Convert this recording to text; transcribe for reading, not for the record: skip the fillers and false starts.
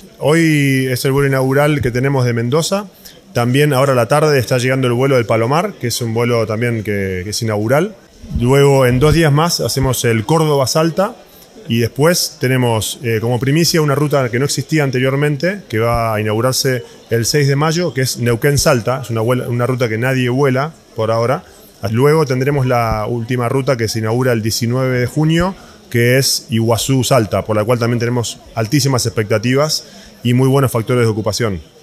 Hoy es el vuelo inaugural que tenemos de Mendoza. También ahora a la tarde está llegando el vuelo del Palomar, que es un vuelo también que es inaugural. Luego en 2 días más hacemos el Córdoba-Salta y después tenemos como primicia una ruta que no existía anteriormente, que va a inaugurarse el 6 de mayo, que es Neuquén-Salta. Es una ruta que nadie vuela por ahora. Luego tendremos la última ruta que se inaugura el 19 de junio, que es Iguazú-Salta, por la cual también tenemos altísimas expectativas y muy buenos factores de ocupación.